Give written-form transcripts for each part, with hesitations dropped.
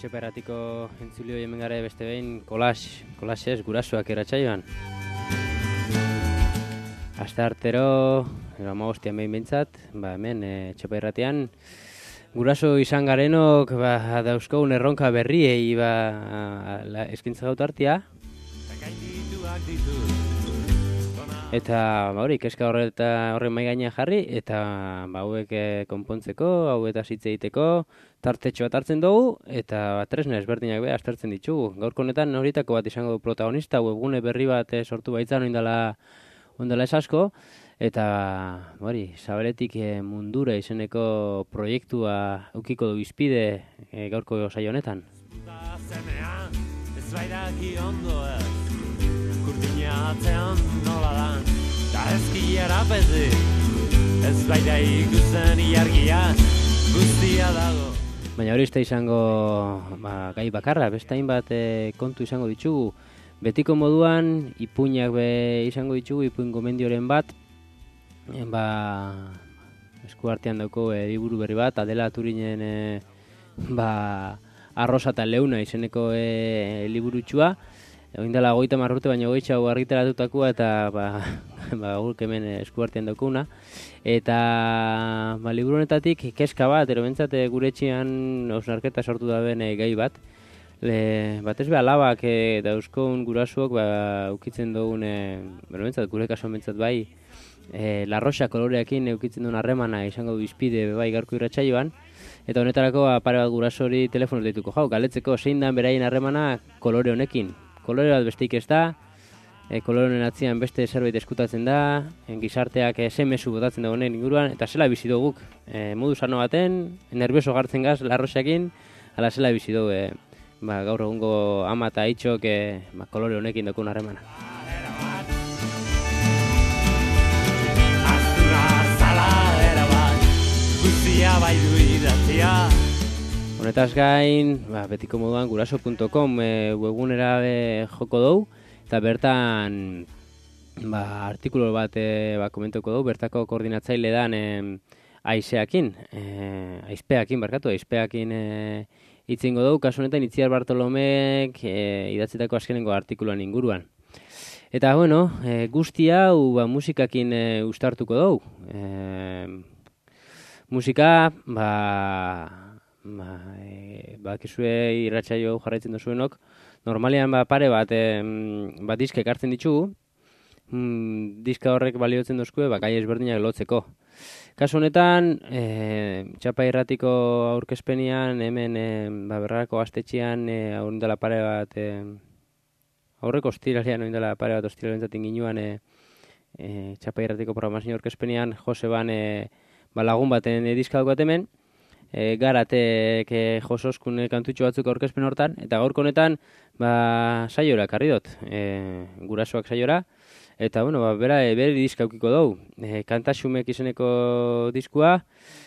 Etxepa Irratiko entzulio hemen gara beste behin kolasez gurasoak eratsaioan. Asteartero, amagostian behin behintzat, hemen Etxepa Irratian guraso izan garenok dauzkogun erronka berriei eskintza gaut hartia. Eta hori, keska horren mai gainean jarri, eta hauek konpontzeko, hau eta hitz egiteko, tartetxo bat hartzen dugu, eta tresna ezberdinak aztertzen ditugu. Gaurko honetan horitako bat izango du protagonista, webgune berri bat sortu baitzan ondala ez asko, eta hori, Zabaletik mundura izeneko proiektua ukiko du izpide gaurko saio honetan. Atzean nola dan, da ezkiera pezi, ez baita ikusten iargia, guztia dago. Baina hori izango gai bakarra, beste hainbat kontu izango ditugu. Betiko moduan, ipuinak izango ditugu, ipuin gomendioren bat, esku artean dauko liburu berri bat, Adela Turinen Arrosa eta Leuna izeneko liburutxua. Oindela 30 urte baina goitxau argitaratutakoa eta guk hemen eskuartean daukuna. Eta liburu honetatik keska bat, erobentzat gure etxean hausnarketa sortu daben gai bat. Batez alabak dauzkoun gurasuok ukitzen dugun, erobentzat gure kasuan bentzat bai, larroxa koloreakin ukitzen duen harremana izango du izpide bai gaurko irratsaioan. Eta honetarako pare bat gurasori telefonoz deituko jau, galetzeko zein dan beraien harremana kolore honekin. Kolore bat besteik ez da, kolore honen atzian beste zerbait eskutatzen da, gizarteak SMS botatzen da honen inguruan, eta zela bizi duguk modu sano baten, nervioso gartzen gaz, larroxekin, ala zela bizi dugu gaur egungo ama eta itxok kolore honekin dokun harremana. Honetaz gain, betiko moduan guraso.com webgunera joko dugu, eta bertan artikulu bat komentuko dugu, bertako koordinatzaile dan aizpeakin itzingo dugu, kasu honetan Itziar Bartolomek idatzitako azkenengo artikuluan inguruan. Eta guzti hau musikakin uztartuko dugu. Musika, bakizue irratsaio jarraitzen duzuenok, normalean pare bat diskek hartzen ditugu, diska horrek baliotzen duzkue gai ezberdinak lotzeko. Kasu honetan, Txapa Irratiko aurkezpenean, hemen Berrarako gaztetxean aurreko pare bat, aurreko ostiralean oindela pare bat ostiralean ginuan Txapa Irratiko programazio aurkezpenean, Joseban lagun baten diska daukat hemen, Garatek jososkun kantutxo batzuk aurkezpen hortan, eta gaurko honetan saiora karri dut, gurasoak saiora, eta bere diska aukiko dugu. Kantaxumek izeneko diskua,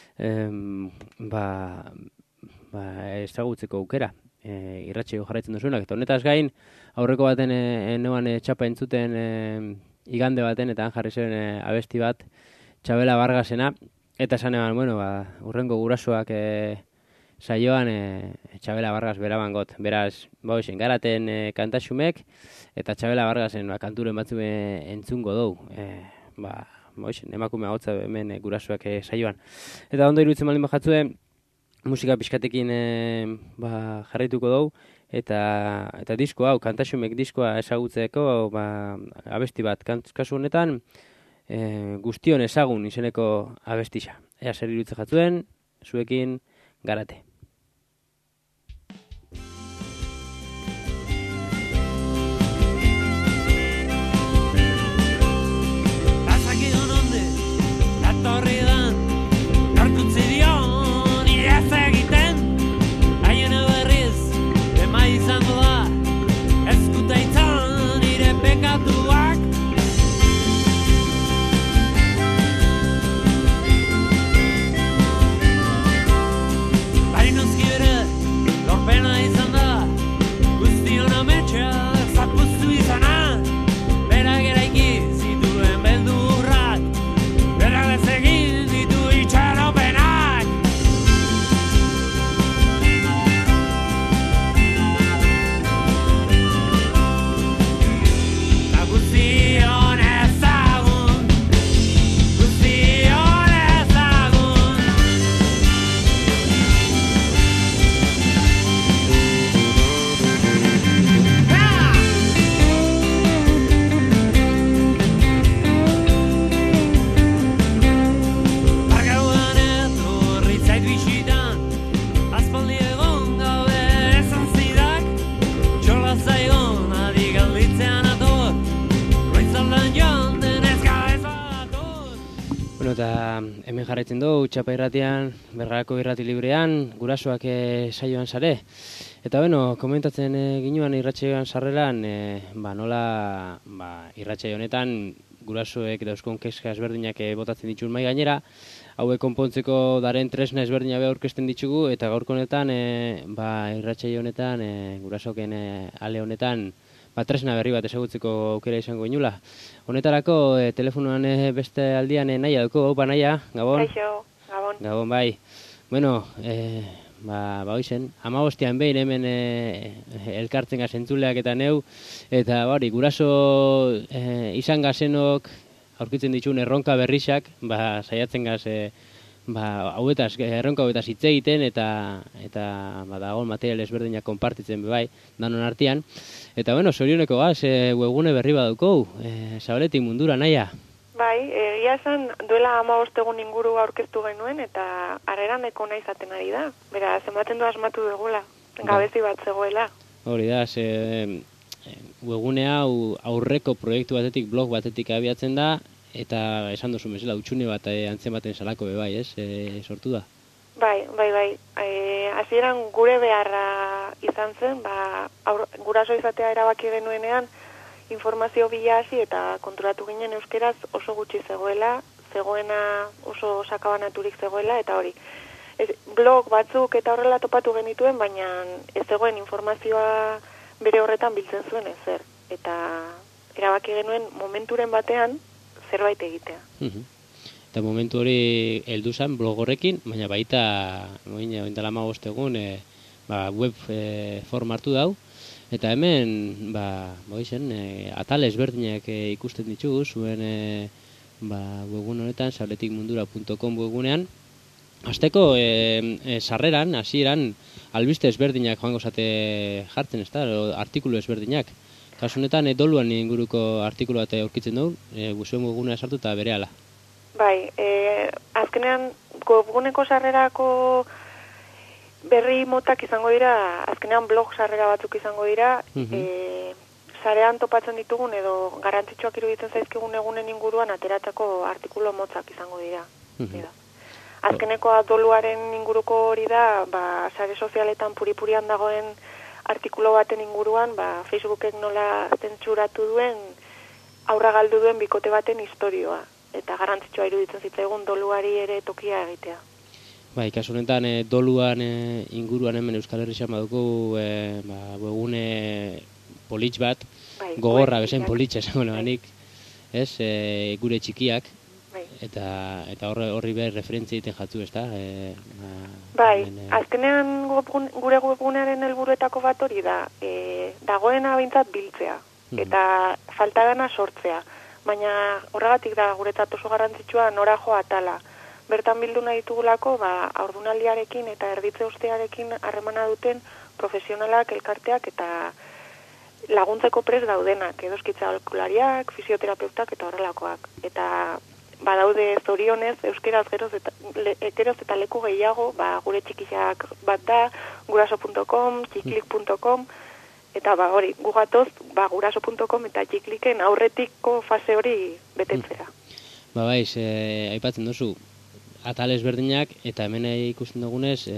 ezagutzeko aukera, irratsaio jarraitzen duzunak, eta honetaz gain, aurreko baten noan txapa entzuten igande baten, eta han jarri zen abesti bat, Txabela Vargasena, eta esan urrengo gurasoak saioan Txabela Vargas beraban got. Beraz, Garaten kantaxumek eta Txabela Vargasen kanturen batzu entzungo dugu. Emakume hotza hemen gurasoak saioan. Eta ondo iruditzen baldin bajatzue, musika pixkatekin jarraituko dugu. Eta disko hau, kantaxumek diskoa ezagutzeko abesti bat. Kasu honetan, guztion ezagun izeneko abestisa. Ea zer iruditzen jatzuen, zuekin Garate. Bazakidun onde, datorri dan, norkutzi dion, iaz egiten, haien berriz, ema izango da, eskutaitzan, nire pekatuak, Bueno, eta hemen jarraitzen dugu, Txapa irratian, Bergarako irrati librean, gurasoak saioan sare. Eta bueno, komentatzen ginuan irratsaioan sarreran, nola irratsaio honetan gurasoek dauzkon kezka ezberdinak botatzen dituen mai gainera, hauek konpontzeko daren tresna ezberdina aurkezten ditugu, eta gaurko honetan, irratsaio honetan, gurasoken ale honetan, tresna berri bat ezagutzeko aukera izango inula. Honetarako, telefonoan beste aldian naia duko, naia, Gabon? Kaixo, Gabon. Gabon, bai. Bueno, hoizen, 15 behin hemen elkartzen gazentzuleak eta neu, eta guraso izan gazenok aurkitzen dituen erronka berrixak, saiatzen gaz, erronka hauetaz hitz egiten eta dagoen material ezberdinak konpartitzen bai, danon artean. Eta zorioneko gaz, webgune berri badauko, Zabaletik mundura, naia. Bai, egia esan duela 15 egun inguru aurkeztu genuen eta harreraneko nahi izaten ari da. Beraz, ematen du asmatu dugula, gabezi bat zegoela. Hori da, webgune hau aurreko proiektu batetik, blog batetik abiatzen da, eta esan duzu bezala, utxune bat antzen baten salako bai, sortu da? Bai. Hasieran gure beharra izan zen, guraso izatea erabaki genuenean, informazio bila hasi eta konturatu ginen euskeraz oso gutxi zegoena oso sakabanaturik zegoela, eta hori. Blog batzuk eta horrela topatu genituen, baina ez zegoen informazioa bere horretan biltzen zuen ezer. Eta erabaki genuen momenturen batean zerbait egitea. Eta momentu hori heldu zen blog horrekin, baina baita, oindala 15 egun, web forma hartu dau, eta hemen, atal ezberdinak ikusten ditugu, zuen webgun honetan, sabletikmundura.com webgunean. Hasteko, sarreran, hasieran, albiste ezberdinak joango zate jartzen, ez da, artikulu ezberdinak. Kasu honetan, doluan inguruko artikulu bat aurkitzen dugu, zuen webgunea sartu eta berehala. Bai, azkenean, webguneko sarrerako berri motak izango dira, azkenean blog sarrera batzuk izango dira, sarean topatzen ditugun edo garrantzitsuak iruditzen zaizkigun egunen inguruan ateratako artikulu motzak izango dira. Azkenekoa doluaren inguruko hori da, sare sozialetan puripurian dagoen artikulu baten inguruan, Facebookek nola zentsuratu duen, aurra galdu duen bikote baten historioa. Eta garrantzitsua iruditzen zitzaigun doluari ere tokia egitea. Bai, kasu honetan doluan inguruan hemen Euskal Herrian badugu webgune politx bat, gogorra bezain politxa esango nabanik, gure txikiak, eta horri behar referentzia egiten jatzu, ez da? Bai, azkenean gure webgunearen helburuetako bat hori da, dagoena behintzat biltzea, eta faltagana sortzea. Baina horregatik da guretzat oso garrantzitsua nora jo atala. Bertan bildu nahi ditugulako, haurdunaldiarekin eta erditze ustearekin harremana duten profesionalak, elkarteak eta laguntzeko prest daudenak, edoskitza aholkulariak, fisioterapeutak eta horrelakoak. Eta badaude zorionez, euskeraz geroz eta leku gehiago, gure txikixak bat da, guraso.com, txiklik.com, eta hori, gugatoz, guraso.com eta txikliken aurretiko fase hori betetzera. Aipatzen duzu, atal ezberdinak, eta hemen ikusten dugunez,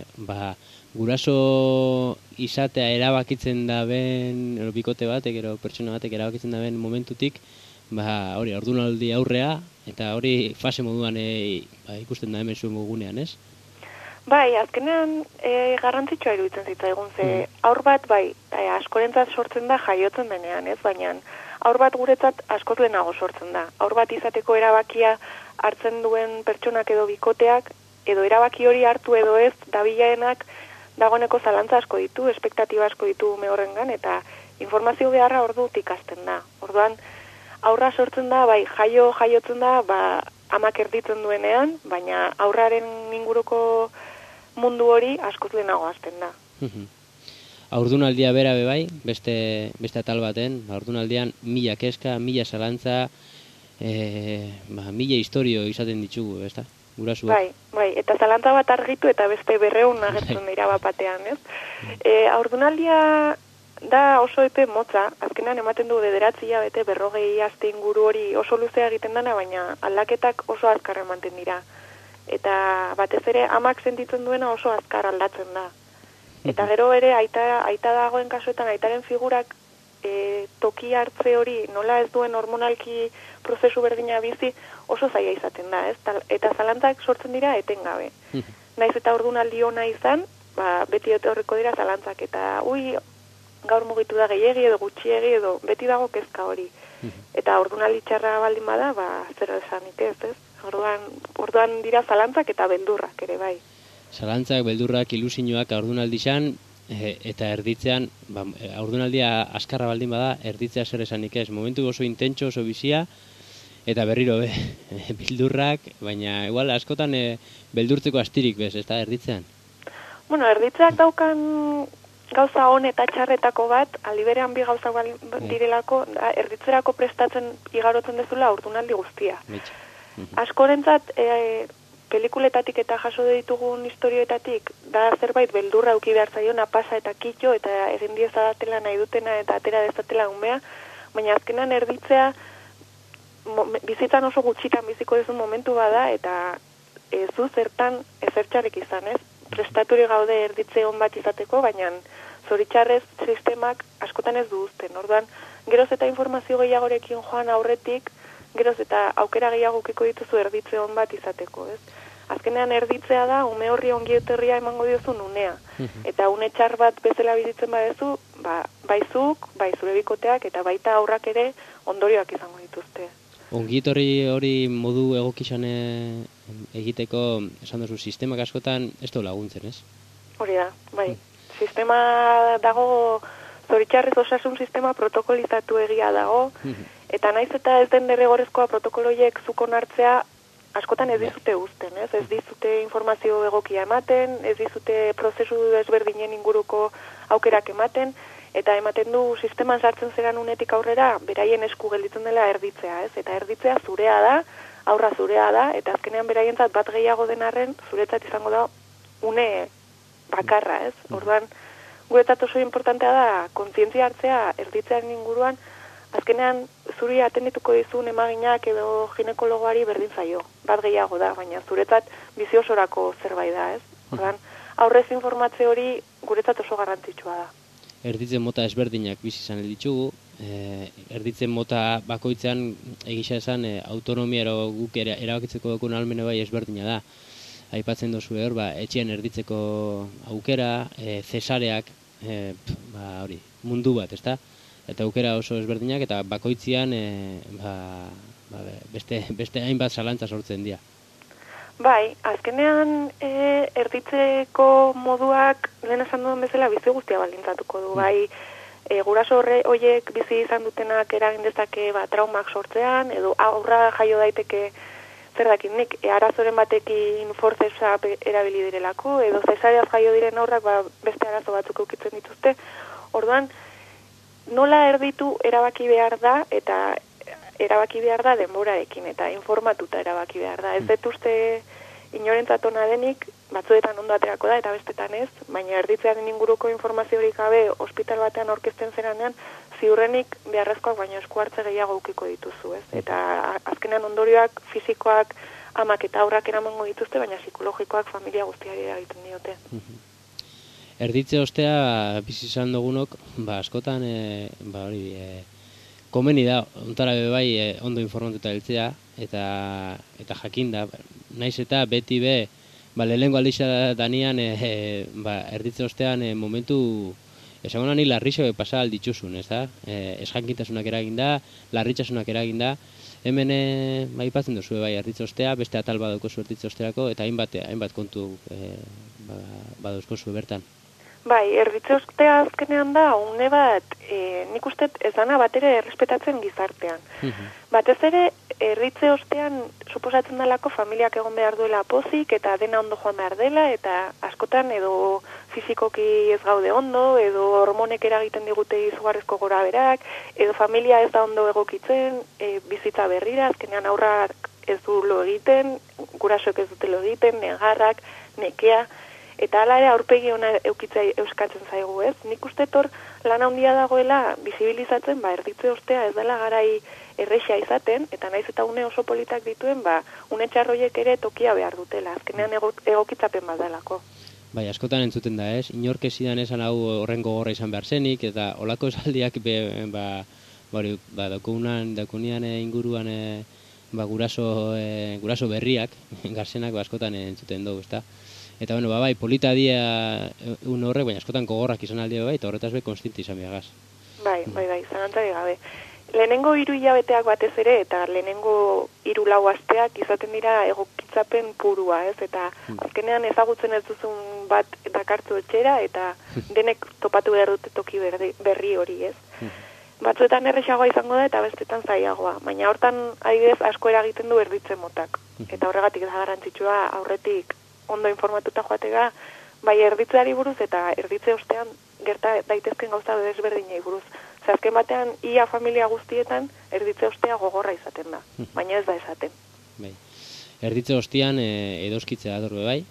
guraso izatea erabakitzen daben, bikote batek, pertsona batek erabakitzen daben momentutik, hori, ordunaldi aurrea, eta hori fase moduan ikusten da hemen zuen gugunean, ez? Bai, azkenean garrantzitsua iruditzen zitzaigun, ze aur bat, askorentzat sortzen da jaiotzen denean, ez? Baina aur bat guretzat askoz lehenago sortzen da. Aur bat izateko erabakia hartzen duen pertsonak edo bikoteak, edo erabaki hori hartu edo ez, dabilaenak dagoeneko zalantza asko ditu, espektatiba asko ditu ume horrengan, eta informazio beharra ordutik hasten da. Orduan, aurra sortzen da, jaiotzen da, amak erditzen duenean, baina aurraren inguruko mundu hori askoz lehenago hasten da. Haurdunaldia bera bai, beste atal baten, haurdunaldian 1000 kezka, 1000 zalantza, 1000 historio izaten ditugu, ez da? Gurasuak. Bai, eta zalantza bat argitu eta beste 200 agertzen dira bat batean, ez? Haurdunaldia da oso epe motza, azkenan ematen du 9 hilabete 40 aste inguru hori oso luzea egiten dana, baina aldaketak oso azkar ematen dira. Eta batez ere amak sentitzen duena oso azkar aldatzen da. Eta gero ere aita dagoen kasuetan aitaren figurak toki hartze hori nola ez duen hormonalki prozesu berdina bizi oso zaila izaten da, ez? Eta zalantzak sortzen dira etengabe. Naiz eta ordunaldi ona izan, beti etorriko dira zalantzak eta gaur mugitu da gehiegi edo gutxiegi edo beti dago kezka hori. Eta ordunaldi txarra baldin bada, zer esanik ez? Orduan dira zalantzak eta beldurrak ere bai. Zalantzak, beldurrak, ilusioak ordunaldixan eta erditzean, ordunaldia askarra baldin bada, erditzea zer esanik ez. Momentu oso intentxo, oso bizia, eta berriro beldurrak, baina igual askotan beldurtzeko astirik bez, ez da erditzean? Bueno, erditzeak daukan gauza hon eta txarretako bat, aliberean bi gauza direlako, erditzerako prestatzen igarotzen dezula ordunaldi guztia. Askorentzat, pelikuletatik eta jaso ditugun historioetatik, da zerbait beldurra uki behar zaiona pasa eta kitxo, eta egin diezadatela nahi dutena eta atera dezatela umea, baina azkenan erditzea bizitzan oso gutxitan biziko dezun momentu bada, eta ez du zertan ezertxarek izan, ez? Prestaturi gaude erditze hon bat izateko, baina zoritxarrez sistemak askotan ez du uzten. Orduan, geroz eta informazio gehiagorekin joan aurretik, geroz eta aukera gehiago ukiko dituzu erditze hon bat izateko, ez? Azkenean erditzea da, ume horri ongi etorria emango diozun unea. Eta une txar bat bezala bizitzen badezu, bai zuk, bai zure bikoteak, eta baita aurrak ere ondorioak izango dituzte. Ongietorri hori modu egokizan egiteko, esan duzu, sistemak askotan ez du laguntzen, ez? Hori da, bai. Sistema dago, zoritxarrez osasun sistema protokolizatu egia dago, eta naiz eta ez den derrigorrezkoa protokoloiek zukon hartzea, askotan ez dizute uzten, ez? Ez dizute informazio egokia ematen, ez dizute prozesu ezberdinen inguruko aukerak ematen, eta ematen du sisteman sartzen zeran unetik aurrera, beraien esku gelditzen dela erditzea, ez? Eta erditzea zurea da, aurra zurea da, eta azkenean beraientzat bat gehiago den arren, zuretzat izango da une bakarra, ez? Orduan, guretzat oso importantea da, kontzientzia hartzea erditzearen inguruan, azkenean zuri atendituko dizun emaginak edo ginekologoari berdin zaio, bat gehiago da, baina zuretzat bizi osorako zerbait da, ez? Orduan, aurrez informatze hori guretzat oso garrantzitsua da. Erditzen mota ezberdinak bizi izan ditugu, erditzen mota bakoitzean egisa esan autonomia guk erabakitzeko dukun ahalmena bai ezberdina da. Aipatzen dozu hor, etxean erditzeko aukera, zesareak, hori, mundu bat, ezta? Eta aukera oso ezberdinak eta bakoitzean beste hainbat zalantza sortzen dira. Bai, azkenean erditzeko moduak lehen esan duen bezala bizi guztia baldintzatuko du. Bai, guraso horiek bizi izan dutenak eragin dezake traumak sortzean, edo aurra jaio daiteke zer dakit nik, arazoren batekin forcesa erabili direlako, edo zesareaz jaio diren aurrak beste arazo batzuk eukitzen dituzte. Orduan, nola erditu erabaki behar da, eta erabaki behar da denborarekin, eta informatuta erabaki behar da. Ez dut uste inorentzat ona denik, batzuetan ondo aterako da, eta bestetan ez, baina erditzearen inguruko informaziorik gabe ospital batean aurkezten zeranean, ziurrenik beharrezkoak baina esku hartze gehiago ukiko dituzu, ez? Eta azkenean ondorioak fisikoak amak eta aurrak eramango dituzte, baina psikologikoak familia guztiari eragiten diote. Erditze ostea bizi izan dugunok, askotan komeni da, ontara bai ondo informatuta heltzea, eta jakinda, naiz eta beti lehenengo aldiza danean erditze ostean momentu esagonan ni larrixo pasa alditxuzun, ez da? Esjankintasunak eraginda, larritxasunak eraginda, hemen aipatzen duzu erditze ostea, beste atal badaukozu erditze osteako, eta hainbat kontu badauzkozu bertan. Bai, erditze ostea azkenean da, une bat, nik uste ez dana bat ere errespetatzen gizartean. Batez ere, erditze ostean suposatzen dalako familiak egon behar duela pozik, eta dena ondo joan behar dela, eta askotan edo fizikoki ez gaude ondo, edo hormonek eragiten digute izugarrizko gora berak, edo familia ez da ondo egokitzen, bizitza berrira, azkenean aurrak ez du lo egiten, gurasoek ez dute lo egiten, negarrak, nekea, eta hala ere aurpegi ona eukitzea euskatzen zaigu, ez? Nik uste lan handia dagoela bizibilizatzen, erditze ostea ez dela garai errexea izaten, eta naiz eta une oso politak dituen, une txarroiek ere tokia behar dutela, azkenean egokitzapen badalako. Bai, askotan entzuten da, ez? Inork ezidan esan hau horren gogorra izan behar zenik, eta olako esaldiak daukunian inguruan guraso berriak, garzenak askotan entzuten dugu, ezta? Eta, bai, polita dia un horrek, baina askotan gogorrak izan aldi bai, eta horretaz be konstienti izan behagaz. Bai, zalantzari gabe. Lehenengo 3 hilabeteak batez ere, eta lehenengo 3-4 asteak izaten dira egokitzapen purua, ez? Eta azkenean ezagutzen ez duzun bat dakartzu etxera, eta denek topatu behar dute toki berri hori, ez? Batzuetan erresagoa izango da, eta bestetan zailagoa. Baina hortan, adibidez, asko eragiten du erditze motak. Eta horregatik da garrantzitsua aurretik ondo informatuta joatega, bai erditzeari buruz eta erditze ostean gerta daitezken gauza desberdinei buruz. Azken batean, ia familia guztietan erditze ostea gogorra izaten da, baina ez da esaten. Bai. Erditze ostean edoskitzea adorbe bai?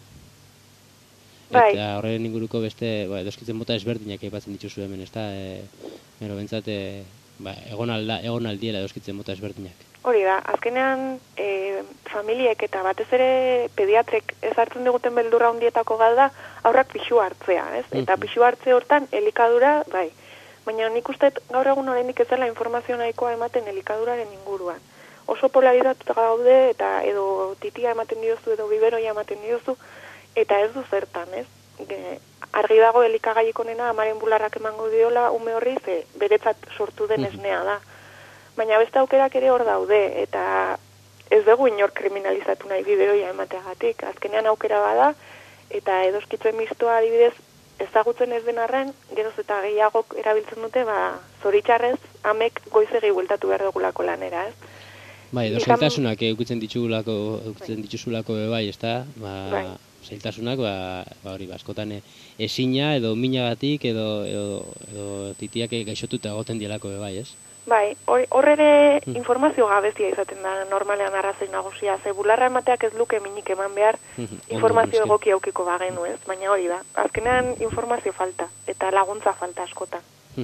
Bai. Eta horren inguruko beste edoskitzen mota ezberdinak aipatzen dituzu hemen, ezta? Bentsat, egon aldiela edoskitzen mota ezberdinak. Hori da, azkenean familiek eta batez ere pediatrek ez hartzen diguten beldurra hundietako da aurrak pixu hartzea, ez? Eta pixu hartze hortan elikadura, bai. Baina nik uste gaur egun oraindik ez dela informazio nahikoa ematen elikaduraren inguruan. Oso polarizatuta gaude eta edo titia ematen diozu edo biberoia ematen diozu eta ez du zertan, ez? Argi dago elikagaiik onena amaren bularrak emango diola ume horri ze beretzat sortu den esnea da. Baina beste aukerak ere hor daude eta ez dugu inor kriminalizatu nahi biberoia emateagatik. Azkenean aukera bada eta edoskitzen mistoa adibidez ezagutzen ez den arren, geroz eta gehiagok erabiltzen dute, zoritxarrez, amek goizegi bueltatu behar dugulako lanera, ez? Bai, edo zailtasunak eukitzen dituzulako bai, ez da? Zailtasunak, hori, askotan ezina edo minagatik edo titiak gaixotuta egoten dielako bai, ez? Bai, hor ere informazio gabezia izaten da normalean arrazoi nagusia, ze bularra emateak ez luke minik eman behar informazio egoki aukiko bagenu, ez? Baina hori da, azkenean informazio falta eta laguntza falta askota.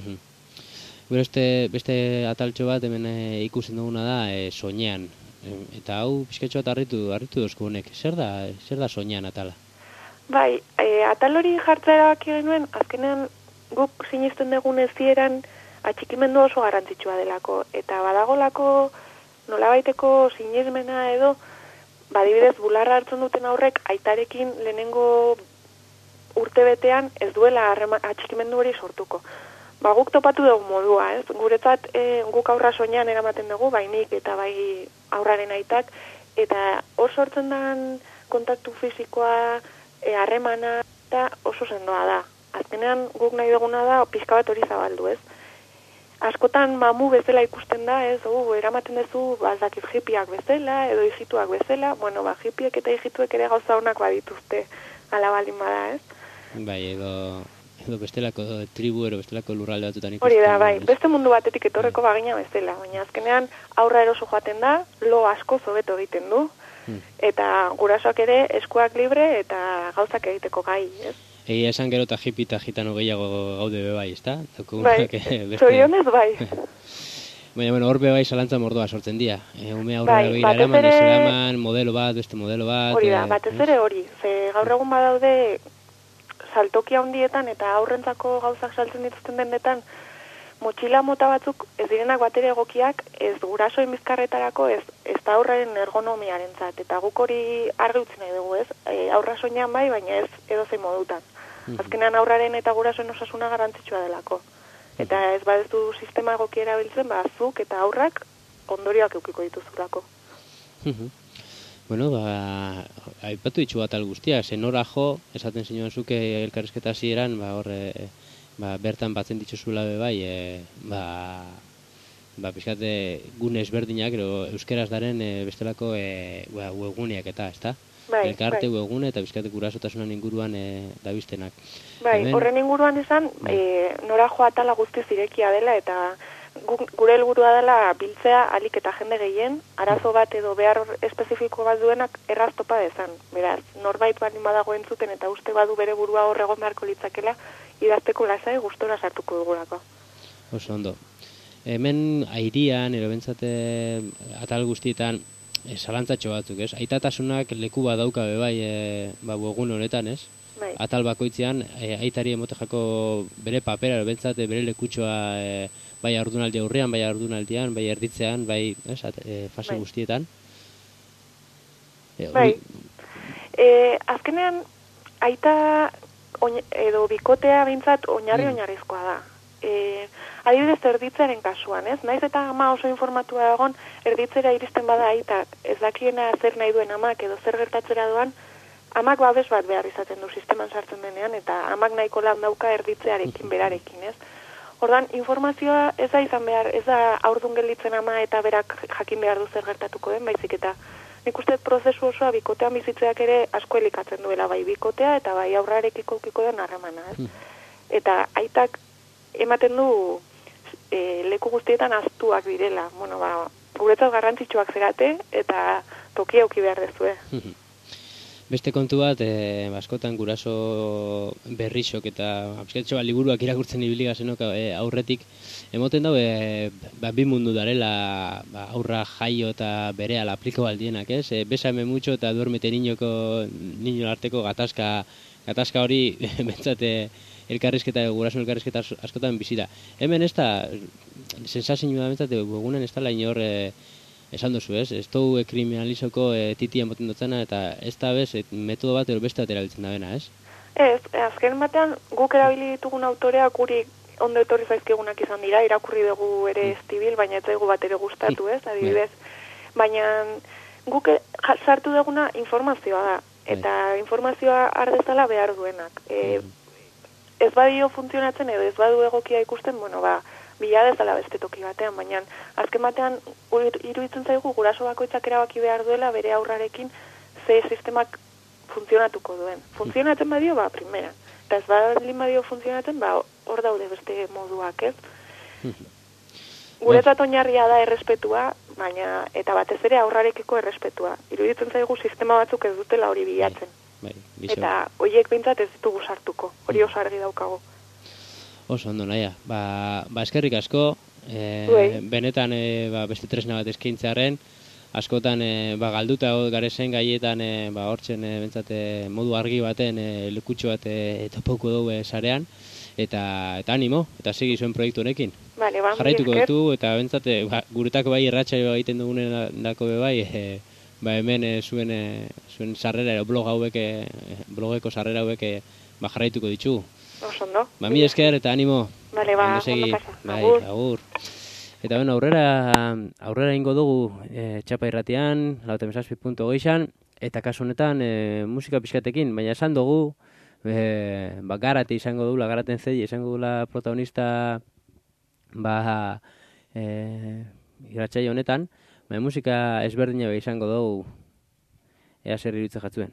Beste ataltxo bat hemen ikusten duguna da soinean, eta hau pixkatxo bat harritu dozku honek, zer da soinean atala? Bai, atal hori jartzea erabaki genuen, azkenean guk sinisten dugun ezieran atxikimendu oso garrantzitsua delako, eta badagolako nolabaiteko sinesmena edo, adibidez bularra hartzen duten aurrek aitarekin lehenengo urtebetean ez duela atxikimendu hori sortuko. Guk topatu dugu modua, ez? Guretzat guk aurra soinean eramaten dugu, bainik eta bai aurraren aitak, eta hor sortzen den kontaktu fisikoa, harremana, eta oso sendoa da. Azkenean guk nahi duguna da pixka bat hori zabaldu, ez? Askotan mamu bezala ikusten da, ez, eramaten duzu, bazakit hipiak bezala, edo hijituak bezala, hipiek eta hijituek ere gauza honak badituzte, ala baldin bada, ez? Bai, edo bestelako tribu, bestelako lurralde batutan ikusten. Hori da, bai, beste mundu batetik etorreko bagina bezala, baina azkenean aurra eroso joaten da, lo asko zobeto egiten du, eta gurasoak ere eskuak libre eta gauzak egiteko gai, ez? Egia esan gero eta hipi eta gitano gehiago gaude bebai, ezta? Bai, zorionez bai. Baina, hor bebai zalantza mordoa sortzen dira. Ume aurrera begira eraman, ez eraman, modelo bat, beste modelo bat. Hori da, batez ere hori. Ze gaur egun badaude saltokia handietan eta aurrentzako gauzak saltzen dituzten dendetan, motxila mota batzuk ez direnak batere egokiak, ez gurasoen bizkarretarako, ez da aurraren ergonomiaren zat. Eta guk hori argi utzi nahi dugu, ez? Aurra soinean bai, baina ez edozein modutan. Azkenean aurraren eta gurasoen osasuna garrantzitsua delako. Eta ez badezu sistema egoki erabiltzen, zuk eta aurrak ondorioak eukiko dituzulako. Aipatu ditxu bat guztia, zenora jo, esaten zinuen zuke elkarrizketa hasieran, bertan batzen dituzula bai, pixkat gune ezberdinak, euskeraz daren bestelako webguneak eta, ezta? Elkarte webgune eta bizkate gurasotasunan inguruan dabiztenak. Bai, horren inguruan esan, nora jo atala guztiz irekia dela eta gure helburua dela biltzea alik eta jende gehien, arazo bat edo behar espezifiko bat duenak erraztopa dezan. Beraz, norbait baldin badago entzuten eta uste badu bere burua hor egon beharko litzakela, idazteko lasai gustora sartuko dugulako. Oso ondo. Hemen airian, ero bentsate atal guztietan, zalantzatxo batzuk, ez? Aitatasunak leku bat dauka bai, egun honetan, ez? Bai. Atal bakoitzean, aitari emotejako bere papera, bentsate bere lekutxoa bai haurdunaldi aurrean, bai haurdunaldian, bai erditzean, bai fase guztietan. Bai. Azkenean, aita edo bikotea bintzat oinarrizkoa da. Adibidez erditzearen kasuan, ez? Naiz eta ama oso informatua egon, erditzera iristen bada aitak, ez dakiena zer nahi duen amak edo zer gertatzera doan, amak babes bat behar izaten du sisteman sartzen denean, eta amak nahiko lan dauka erditzearekin, berarekin, ez? Ordan informazioa ez da izan behar, ez da haurdun gelditzen ama eta berak jakin behar du zer gertatuko den, baizik eta nik uste prozesu osoa bikotean bizitzeak ere asko elikatzen duela, bai bikotea eta bai aurrarekiko ukiko den harremana, ez? Eta aitak ematen du leku guztietan aztuak direla, guretzat garrantzitsuak zerate eta tokia auki behar dezue. Beste kontu bat, askotan guraso berrixok eta absketxo liburuak irakurtzen ibili gazenok aurretik, emoten dago bi mundu darela aurra jaio eta berehala apliko baldienak, ez? Besame mucho eta duermete niño arteko gatazka hori bentsate guraso elkarrizketa askotan bizita. Hemen ez da, sensazioa bentsate, egunen ez da inor esan duzu, ez? Ez dugu kriminalizoko titia moten dutzena, eta ez da bez, metodo bat edo beste bat erabiltzen da bena, ez? Ez, azken batean guk erabili ditugun autoreak guri ondo etorri zaizkigunak izan dira, irakurri dugu ere estibil, baina ez zaigu bat ere gustatu, ez? Adibidez, baina guk sartu duguna informazioa da, eta informazioa ardezala behar duenak. Ez badio funtzionatzen edo ez badu egokia ikusten, bila dezala beste toki batean, baina azken batean iruditzen zaigu guraso bakoitzak erabaki behar duela bere aurrarekin ze sistemak funtzionatuko duen. Funtzionatzen badio, primera. Eta ez badalin badio funtzionatzen, hor daude beste moduak, ez? Guretzat oinarria da errespetua, baina eta batez ere aurrarekiko errespetua. Iruditzen zaigu sistema batzuk ez dutela hori bilatzen. Eta horiek behintzat ez ditugu sartuko, hori oso argi daukago. Oso ondo, naia. Eskerrik asko, benetan beste tresna bat eskaintzearen, askotan galduta garezen gaietan hortzen bentsate modu argi baten lekutxo bat topoko dugu sarean, eta animo, eta segi zuen proiektu honekin. Jarraituko ditu, eta bentsate guretako bai irratsaio egiten dugunen dako bai, hemen zuen sarrera, blogeko sarrera hauek jarraituko ditugu. Osondo. Mi esker eta animo. Ondo pasa. Agur. Eta aurrera ingo dugu Txapa Irratian, 97.6an, eta kasu honetan musika pixkatekin, baina esan dugu, Garate izango dugula, Garaten zei izango dugula protagonista irratsaio honetan, baina musika ezberdina izango dugu ea zer iruditzen jatzuen.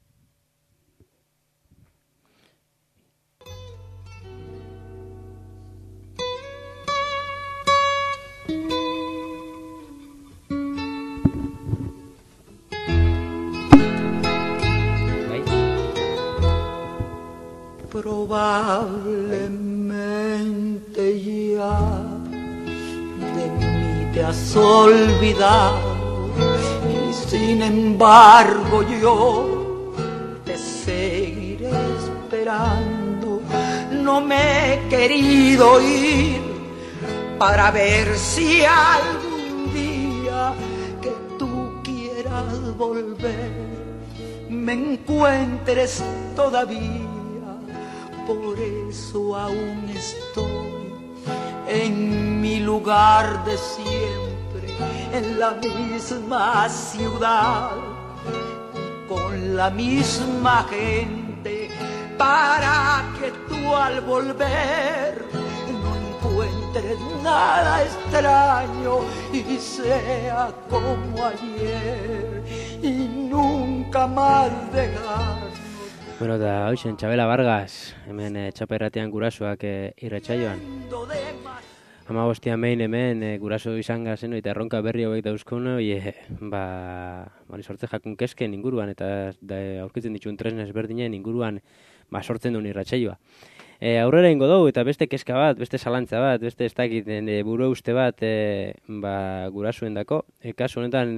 Probablemente ya de mí te has olvidado y sin embargo yo te seguiré esperando. No me he querido ir para ver si algún día que tú quieras volver me encuentres todavía. Por eso aún estoy en mi lugar de siempre, en la misma ciudad, con la misma gente, para que tú al volver no encuentres nada extraño y sea como ayer y nunca más dejar. Bueno, eta hoxen, Txabela Vargas, hemen Txapa Irratian gurasoak irratsaioan. 15 hemen guraso izan gazen, eta erronka berri hauek dauzkun, hori sortze jakun kezken inguruan, eta aurkitzen dituen tresna ezberdinen inguruan sortzen duen irratsaioa. Aurrera ingo dugu, eta beste kezka bat, beste zalantza bat, beste ez dakit buru uste bat gurasuen dako. Kasu honetan,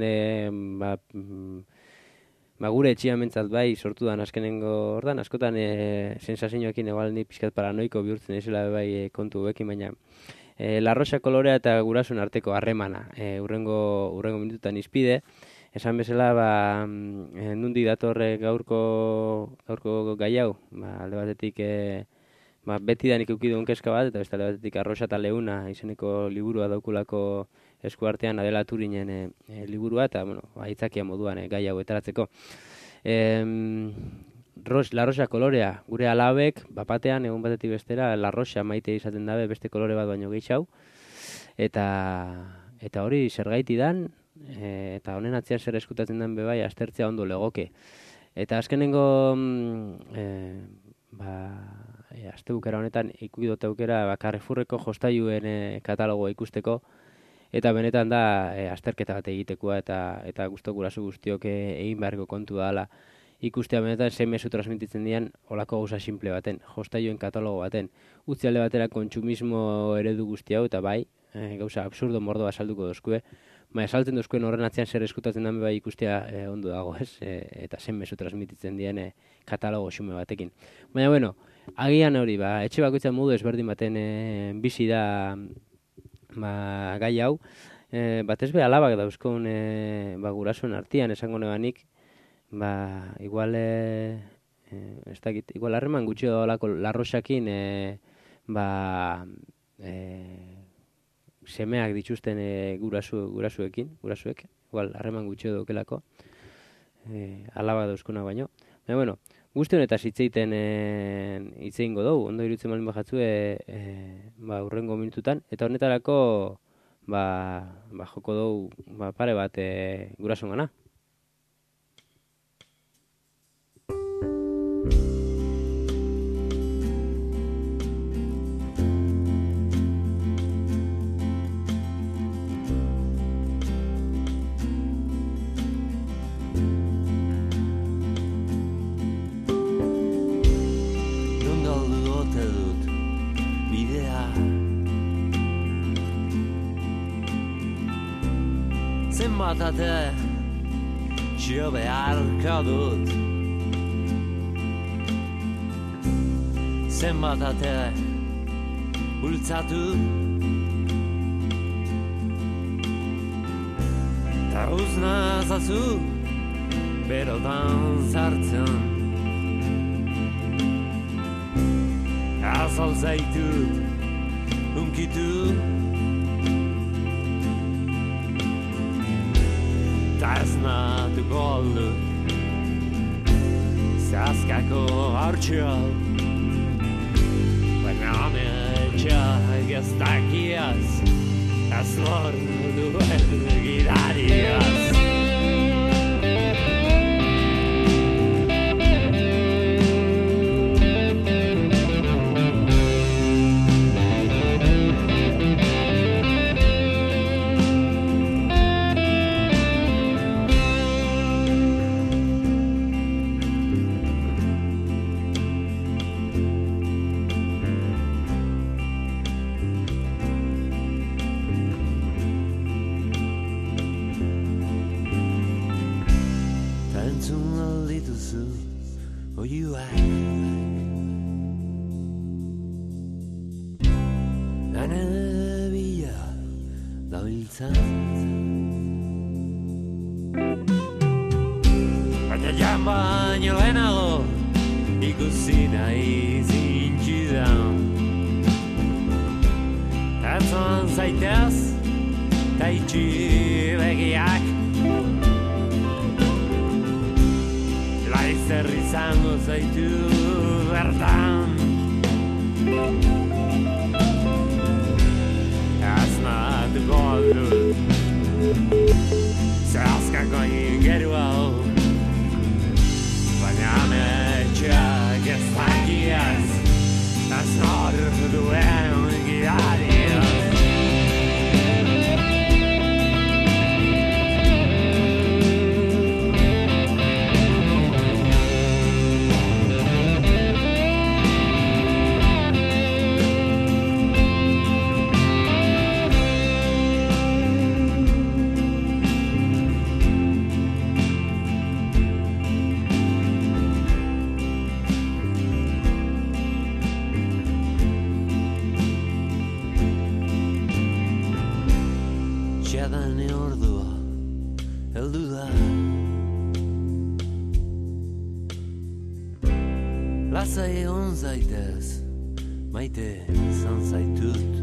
gure etxia mentzat bai sortu dan azkenengo ordan, askotan sensazioekin egal ni pixkat paranoiko bihurtzen ezela bai kontu bekin, baina larroxa kolorea eta gurasun arteko harremana urrengo minututan izpide. Esan bezala, nundi datorre gaurko gai hau, alde batetik beti danik eukidun kezka bat, eta beste alde batetik Arrosa eta Leuna izeneko liburua daukulako eskuartean Adela Turinen liburua, eta aitzakia moduan gai hau etaratzeko. Larroxa kolorea, gure alabek, bapatean, egun batetik bestera, larroxa maite izaten dabe beste kolore bat baino gehiago, eta hori zergaiti dan, eta honen atzean zer eskutatzen den bebai, aztertzea ondo legoke. Eta azkenengo, astebukera honetan ikuidot aukera Carrefourreko jostailuen katalogoa ikusteko, eta benetan da azterketa bat egitekoa, eta guztok guraso guztiok egin beharko kontu dala. Ikustea benetan zein mezu transmititzen dian olako gauza simple baten, jostailuen katalogo baten. Utzi alde batera kontsumismo eredu guzti hau, eta bai, gauza absurdo mordoa salduko dozkue, esaltzen duzkuen horren atzean zer eskutatzen den bai ikustea ondo dago, ez? Eta zen mezu transmititzen dien katalogo xume batekin. Baina, bueno, agian hori, etxe bakoitzan modu ezberdin baten bizi da gai hau. Batez be alabak dauzkon gurasoen artean esango neganik, igual harreman gutxi dagoelako larroxakin semeak dituzten gurasuek, igual harreman gutxi daukelako, alaba dauzkona baino. Baina, bueno, guzti honetaz hitzeiten dugu, ondo iruditzen malin bajatzue urrengo minututan, eta honetarako joko dugu pare bat gurasun gana. Zenbat ate jo beharko dut, zenbat ate bultzatu, ta uznazazu berotan zartzen, azal zaitut unkitu, ez natuko aldut zazkako hartxo, baina ametxak ez dakiaz, ez lor duen gidariaz. Baina jan baino lehenago ikusi nahi zintzidan, entzun zaitez ta itxi begiak, laizzer izango zaitu bertan, aznatuko aldut zehazkako ingeru hau, baina ametxak ez dakiaz, ez nor duen gidariaz. galdu da. Lasai egon zaitez, maite izan zaitut.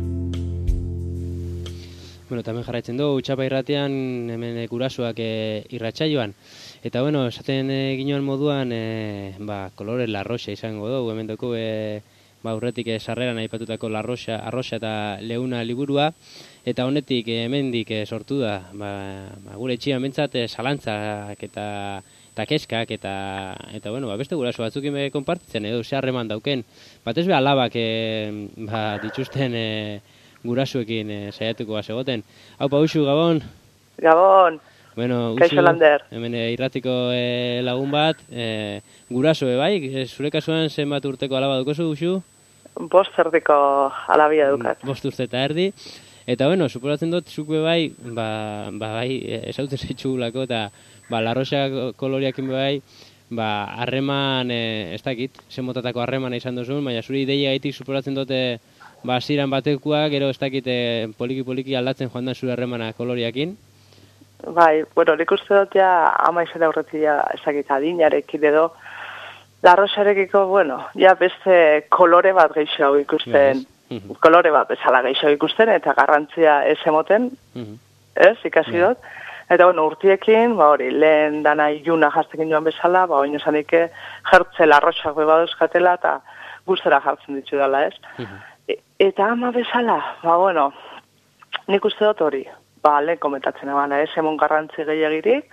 Bueno, tamen jarraitzen dugu, Txapa irratean, hemen gurasoak irratsaioan. Eta, bueno, esaten ginoan moduan, kolore larroxa izango dugu, hemen dugu, urretik sarreran aipatutako larroxa, arroxa eta leuna liburua. Eta honetik, hemendik sortu da, gure etxian bentsat, zalantzak eta keskak, eta bueno, beste guraso batzukin konpartitzen edo, ze harreman dauken. Batez be alabak dituzten gurasoekin saiatuko basegoten. Haupa, Uxu, Gabon? Gabon, bueno, kaixo Lander. Hemen irratiko lagun bat, guraso, bai? Zure kasuan zenbat urteko alaba dukozu, Uxu? 5 erdiko alabia dukat. 5 urte eta erdi. Eta, bueno, suposatzen dut, zuk bai, esauten zaitxugulako, eta larroxa koloriakin bai, harreman, ez dakit, zen motatako harremana izan duzun, baina zuri ideia gaitik suposatzen dut, ziran batekoa, gero ez dakit poliki aldatzen joan da zure harremana koloriakin. Bai, bueno, nik uste dut ja, ama izan aurretia ez dakit adinarekin edo, larroxarekiko, bueno, ja beste kolore bat gehiago ikusten, kolore bat bezala gehiago ikusten, eta garrantzia ez emoten, ez, ikasi dut. Eta, bueno, urtiekin, hori, lehen dana iluna jaztekin joan bezala, oin esanik jertze larroxak beba dauzkatela, eta guztera jartzen ditu dela, ez. Eta ama bezala, bueno, nik uste dut hori, lehen komentatzen abana, ez emon garrantzi gehiagirik,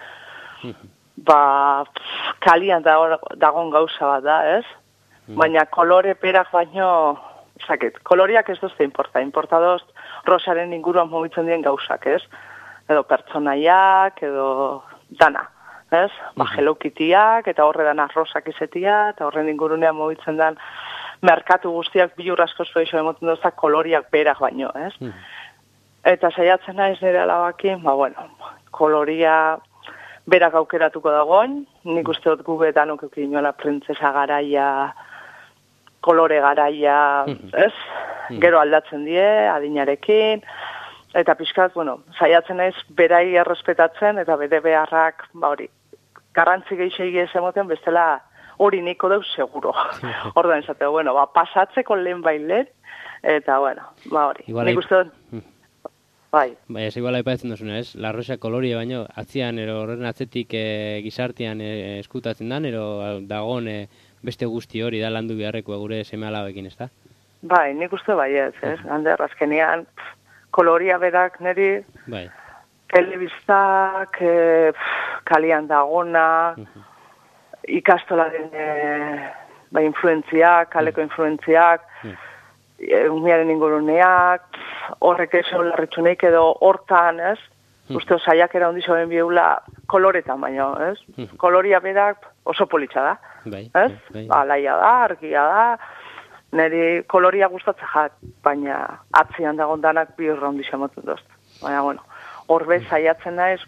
kalian dagon gauza bat da, ez? Baina kolore perak baino, koloriak ez dozte importa dozt rosaren inguruan mugitzen dien gauzak, ez? Edo pertsonaiak, edo dana, ez? Hello Kittyak, eta horre dana rosak izetia, eta horren ingurunean mugitzen den merkatu guztiak bilur asko zueixo emoten dozta koloriak berak baino, ez? Eta saiatzen naiz nire alabakin, bueno, koloria berak aukeratuko dagoen, nik uste dut gube danok eukin nuela printzesa garaia, kolore garaia, ez? Gero aldatzen die, adinarekin, eta pixkat, bueno, saiatzen naiz berai errespetatzen, eta bere beharrak, hori, garrantzi gehiago ez emoten, bestela hori niko deu seguro. Ordan esate, bueno, pasatzeko lehen bailen, eta, bueno, hori, nik uste dut, bai. Bai, ez igual aipatzen duzuna, ez? Larroxa koloria baino, atzian, horren atzetik gizartean eskutatzen dan, dagoen beste guzti hori da landu beharrekoa gure seme alabekin, ez da? Bai, nik uste bai ez, Ander, azkenean, koloria berak niri, telebistak, kalian dagona, ikastolaren influentziak, kaleko influentziak, umiaren inguruneak, horrek eso larritxuneik edo hortan, ez? Uste saiakera ondizo ben bieula koloretan baino, ez? Koloria berak oso politxa da, ez? Alaia da, argia da, niri koloria gustatzen jat, baina atzian dagon danak bi horra ondizo emoten dozt. Baina, bueno, horbe saiatzen naiz,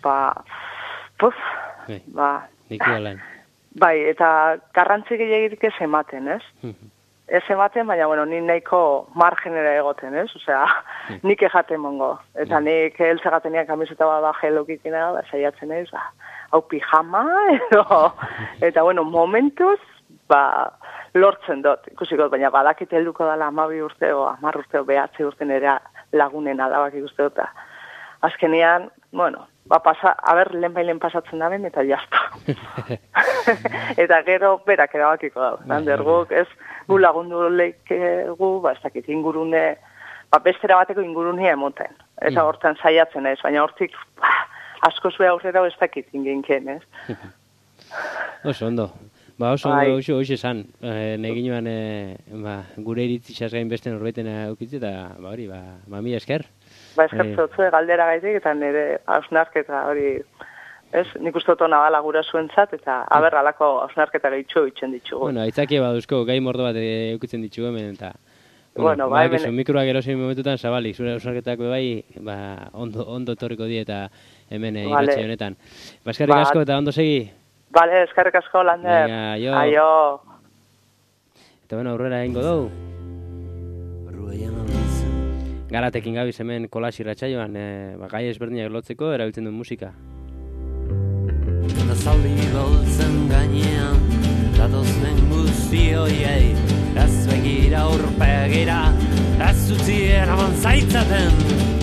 bai, eta garrantzi gehiagirik ez ematen, ez? Ez ematen, baina, bueno, ni nahiko margenera egoten, ez? Osea, nik ejaten mongo. Eta nik eltzegateniak kamiseta bat jelokikina, saiatzen ez, hau pijama, eta, bueno, momentuz, lortzen dut, ikusiko, baina badakit helduko dela 12 urte, 10 urte, 9 urte nera lagunen alabak ikuste dut. Azkenean, bueno, lehen bailen pasatzen da ben, eta jazta. Eta gero, berak erabakiko da. Ander, guk, ez, gu lagundu leikegu, ez dakit, ingurune, bestera bateko ingurunea emoten. Eta hortan saiatzen ez, baina hortik, askoz beha aurrera ez dakit ingenken, ez? Oso ondo. Oso ondo, hoxe esan, neginoan gure iritzixaz gain beste norbeten aukitze, eta hori, mila esker. Eskertzotzu galdera gaitik, eta nire hausnarketa hori, ez, nik uste dut nabala gura zuentzat, eta alako hausnarketa gehitxu itxen ditugu. Bueno, aitzakia baduzko, gai mordo bat eukitzen ditugu hemen, eta mikroak erosin momentutan zabalik, zure hausnarketak bai, ondo etorriko die, eta hemen iratxe honetan. Eskerrik asko, eta ondo segi? Bale, eskerrik asko, Lander. Aio. Eta bueno, aurrera egingo dugu. Garatekin gabiz hemen Kolax irratsaioan, gai ezberdinak lotzeko erabiltzen duen musika. Eta zaldi beltzen gainean datoznen guztioiei ez begira aurpegira ez utzi eraman zaitzaten.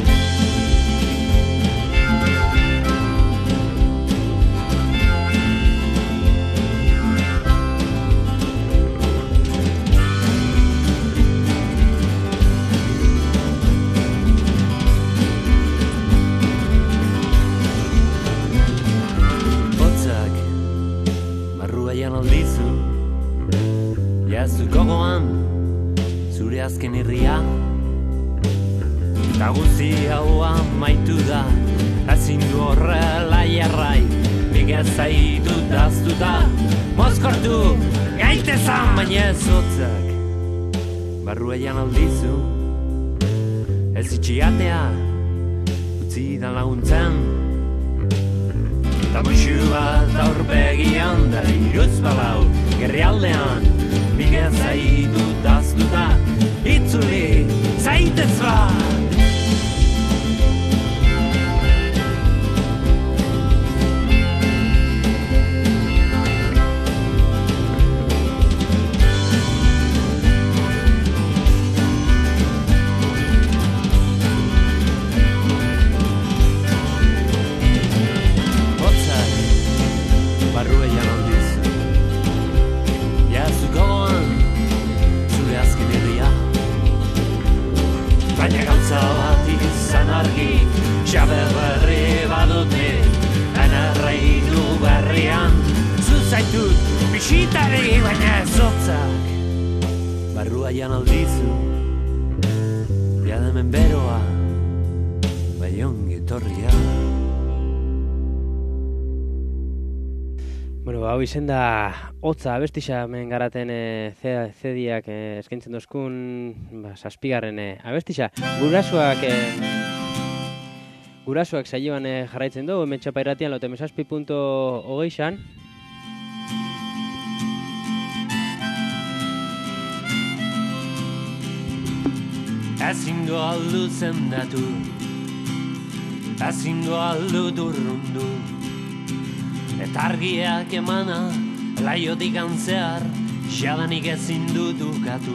Aldizu, jazu gogoan, zure azken irria. Ta guzti hau amaitu da, ezin du horrela jarrai. Nik ez zaitut aztuta, mozkortu gaitezan, baina ez hotzak. Barruaian aldizu, ez itxiatea, utzi da laguntzen. Ta muixu bat aurpegian da iruz balau gerrialdean nik ez zaitut aztuta itzuli zaitez bat. Xabe berri badute, enarreinu berrian zuzaitut bisitari baina ez hotzak. Barruaian aldizu, jademen beroa, bai ongi etorria. Bueno, hau izen da hotza abestixa hemen garaten CD-ak eskaintzen dozkun zazpigarren abestixa. Gurasoak saioan jarraitzen du, hemen txapairatian lote mesazpi.hogeixan. Ezingo aldu zendatu, ezingo aldu durrundu, eta argiak emana laiotik antzear, xadanik ezin dut ukatu.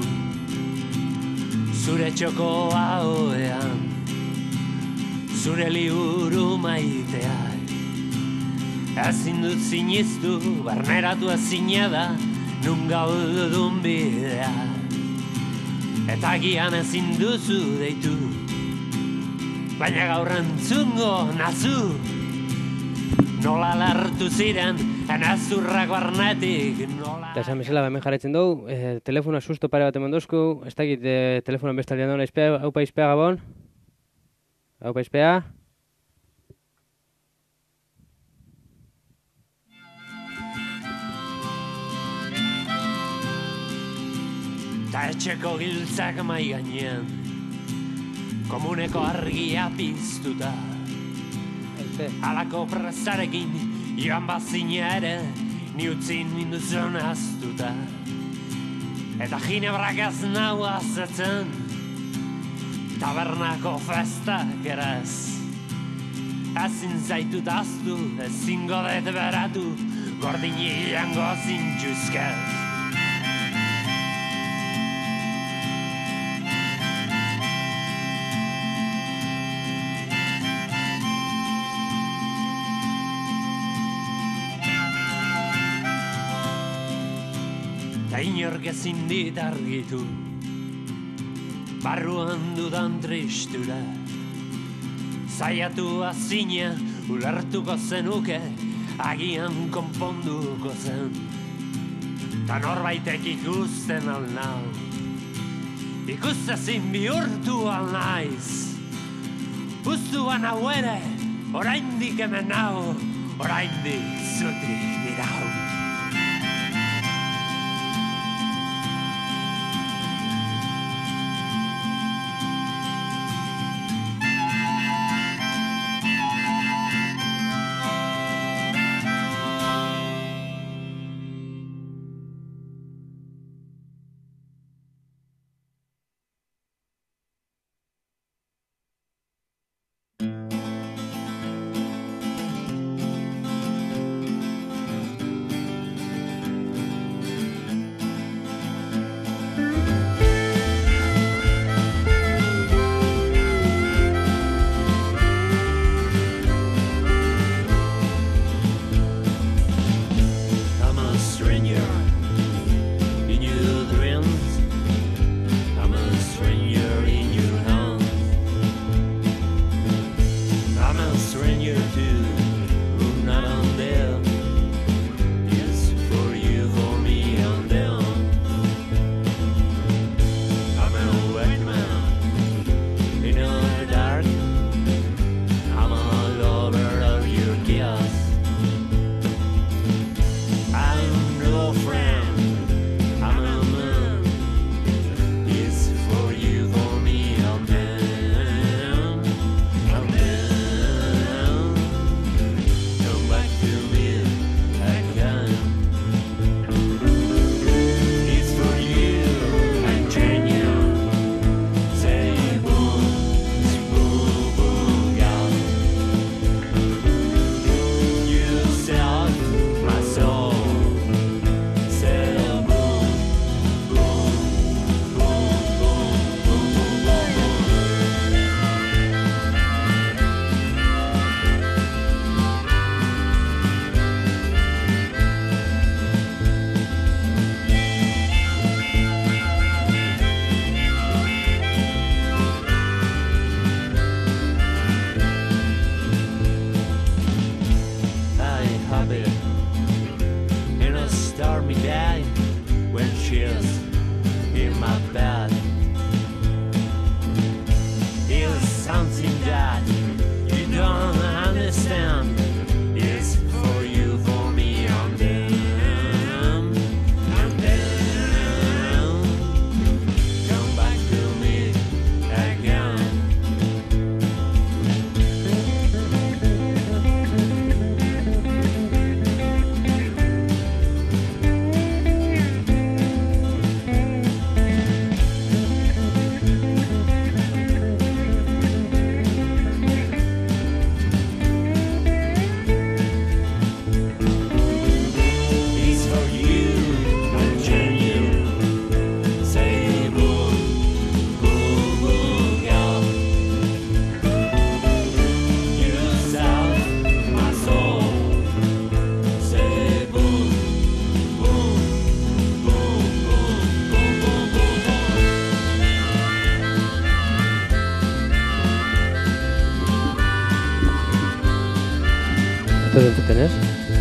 Zure txokoa oean, zure liburu maiteak, ezin dut ziniztu, barneratu ezina da, nun gaudu dun bidea. Eta gian ezin duzu deitu, baina gaur entzungo nazu. Nola lartu ziren, enazurrak barnetik, nola... Eta esan bezala hemen jarraitzen dugu, telefonoa susto pare bat eman dozku, ez dakit telefonoan bestaldean dauna, haupa izpea Gabon? Haupa izpea? Ta etxeko giltzak mai gainean, komuneko argia piztuta. Alako presarekin joan bazina ere, ni utzin induzun aztuta. Eta ginebrak ez nau azetzen, tabernako festak eraz. Ezin zaitut aztu, ezin godet beratu, gordinian gozin txuzkez. Ta inork ezin dit argitu, barruan dudan tristura. Zaiatu azina ulertuko zenuke, agian konponduko zen. Ta norbaitek ikusten al nau, ikustezin bihurtu al naiz. Uztuan hau ere, oraindik hemen nau, oraindik zutik dirau. dugu entzuten, ez?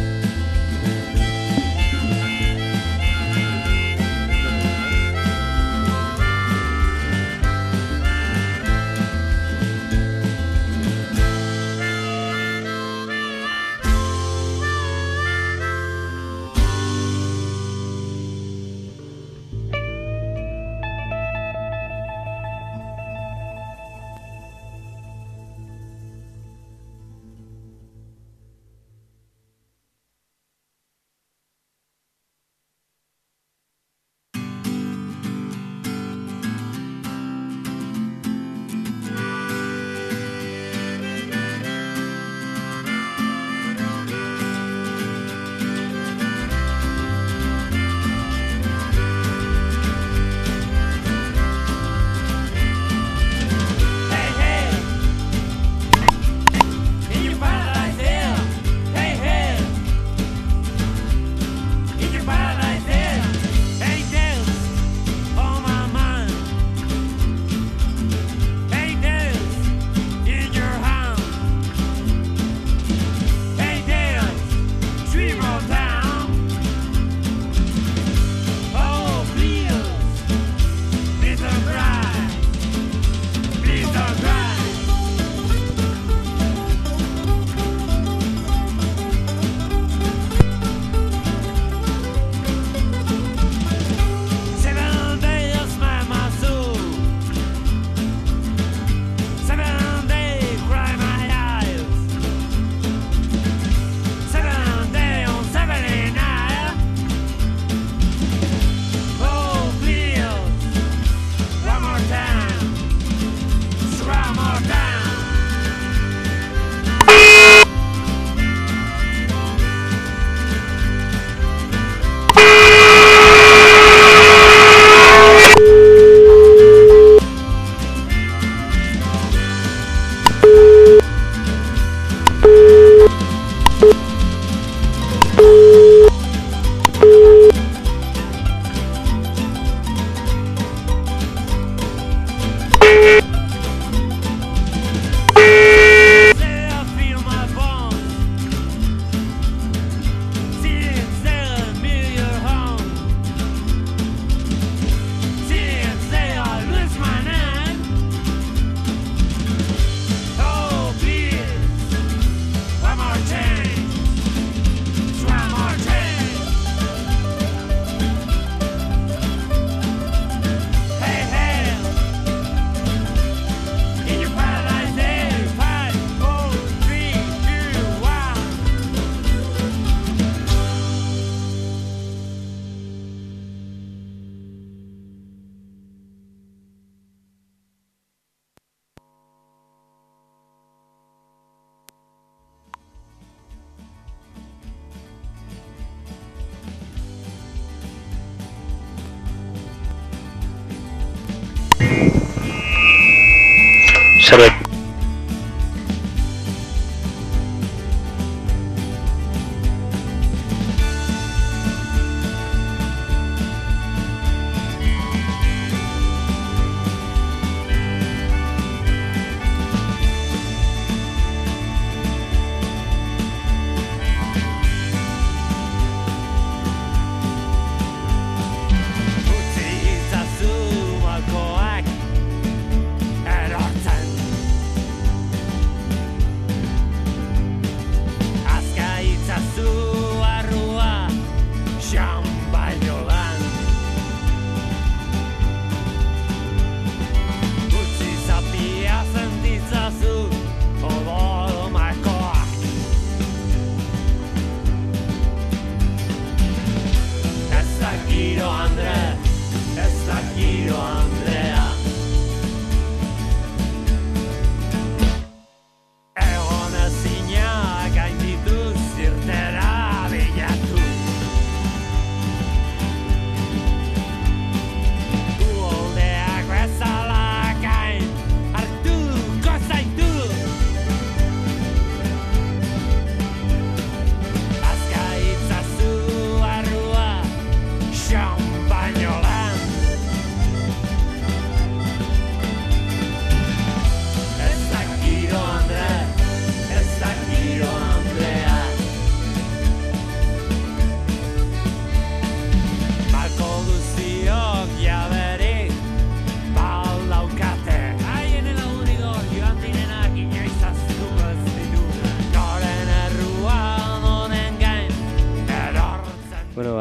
zerbait.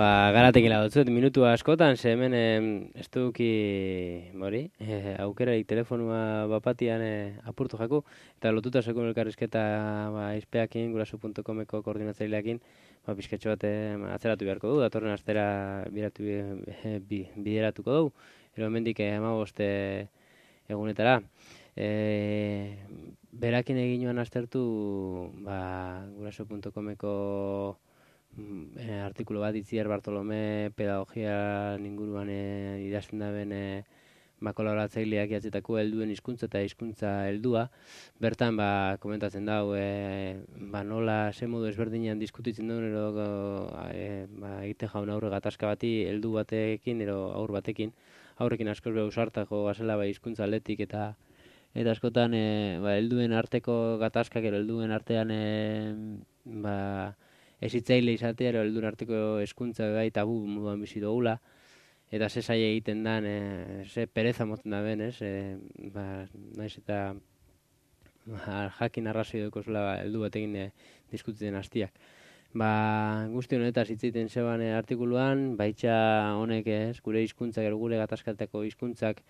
garatekin lagotzut, minutu askotan, ze hemen ez duki, aukerari telefonua bapatian apurtu jaku, eta lotuta sekun elkarrizketa izpeakin, guraso.comeko koordinatzaileakin, pizkatxo bat atzeratu beharko du, datorren astera bideratuko du, ero hemendik 15 egunetara. Berakin egin aztertu guraso.comeko artikulu bat Itziar Bartolome pedagogia inguruan idazten daben kolaboratzaileak idatzetako helduen hizkuntza eta hizkuntza heldua. Bertan komentatzen dau nola ze modu ezberdinean diskutitzen duen egite jaun aurre gatazka bati heldu batekin ero aur batekin. Aurrekin askoz behu sartako gazela hizkuntza aldetik eta askotan helduen arteko gatazkak ero helduen artean ezitzaile izatea ero helduen arteko hezkuntza tabu moduan bizi dugula. Eta ze zaila egiten dan, ze pereza moten da ben, naiz eta jakin arrazoi duko zula heldu batekin diskutitzen hastiak. Guzti honetaz hitz egiten zeban artikuluan, baitxa honek gure hizkuntzak, gure gatazkateko hizkuntzak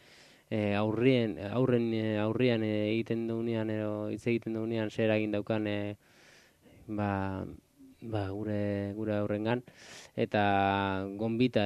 aurrian egiten dugunean, hitz egiten dugunean zer egin daukan gure aurrengan. Eta gonbita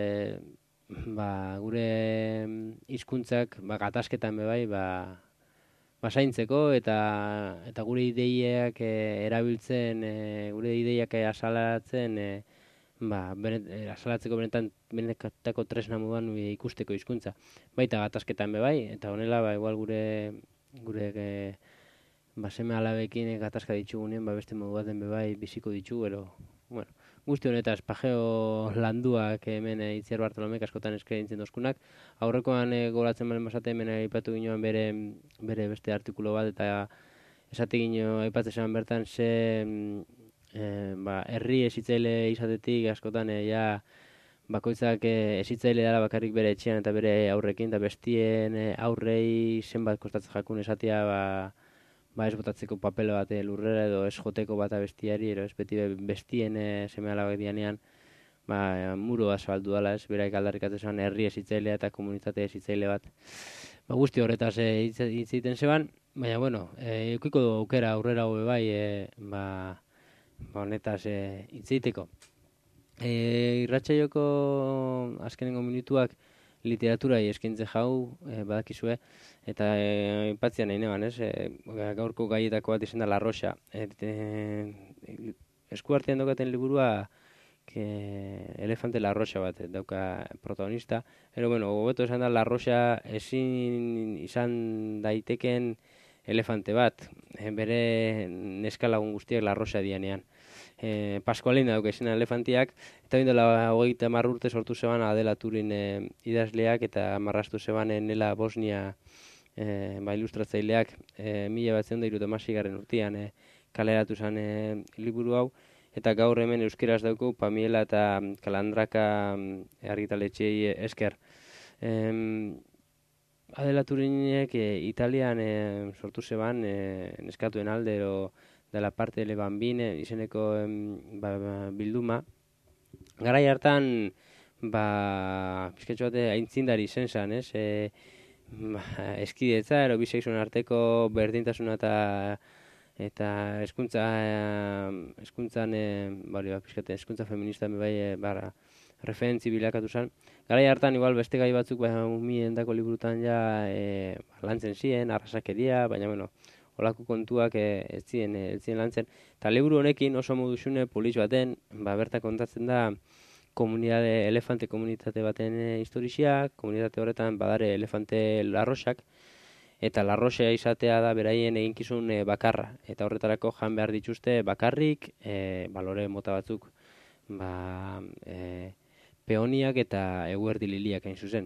gure hizkuntzak gatazketan bebai zaintzeko eta gure ideiak erabiltzen, gure ideiak asalatzen, asalatzeko benetako tresna moduan ikusteko hizkuntza. Baita gatazketan bebai, eta honela igual gure seme alabekin gatazka ditugunean beste modu baten bebai biziko ditugu, guzti honetaz, pajeo landuak hemen Itziar Bartolomek askotan eskaintzen dozkunak. Aurrekoan goratzen balen basate hemen aipatu ginoan bere beste artikulu bat, eta esate gino aipatzen bertan ze herri esitzaile izatetik askotan bakoitzak esitzaile dara bakarrik bere etxean eta bere aurrekin, eta bestien aurrei zenbat kostatzen jakun esatea ez botatzeko papel bat lurrera edo ez joteko bata bestiari, edo ez beti bestien seme alabak dianean muro zabaldu dala, beraik aldarrikatzen herri esitzailea eta komunitate esitzaile bat. Guzti horretaz hitz egiten zeban, baina, eukiko du aukera aurrera hobe bai, honetaz hitz egiteko. Irratsaioko azkenengo minutuak literaturai eskaintze jau, badakizue, eta ipatzian nahi neban, gaurko gaietako bat izan da La Roxa. Eskuartean daukaten liburua Elefante La Roxa bat dauka protagonista. Gobeto esan da La Roxa ezin izan daiteken elefante bat, bere neskalagun guztiak La Roxa dianean. Paskualina dauka izan elefantiak, eta bindela 30 urte sortu zeban Adela Turin idazleak eta marrastu zeban Nela Bosnia ilustratzaileak 1976 urtean kaleratu zen liburu hau, eta gaur hemen euskeraz dauku Pamiela eta Kalandraka argitaletxei esker. Adela Turinek Italian sortu zeban neskatuen alde de la parte de Le Bambine izeneko bilduma. Garai hartan pizkatxo bate aintzindari izen zan, eskidetza, ero bisexualen arteko berdintasuna eta eskuntza feminista referentzi bilakatu zen. Garai hartan, igual beste gai batzuk umiendako liburutan lantzen ziren, arrasakeria, baina, olako kontuak ez ziren lantzen. Eta liburu honekin oso moduzune polis baten, berta kontatzen da elefante komunitate baten historia, komunitate horretan badare elefante larroxak, eta larroxa izatea da beraien eginkizun bakarra. Eta horretarako jan behar dituzte bakarrik, balore mota batzuk, peoniak eta eguerdi liliak hain zuzen.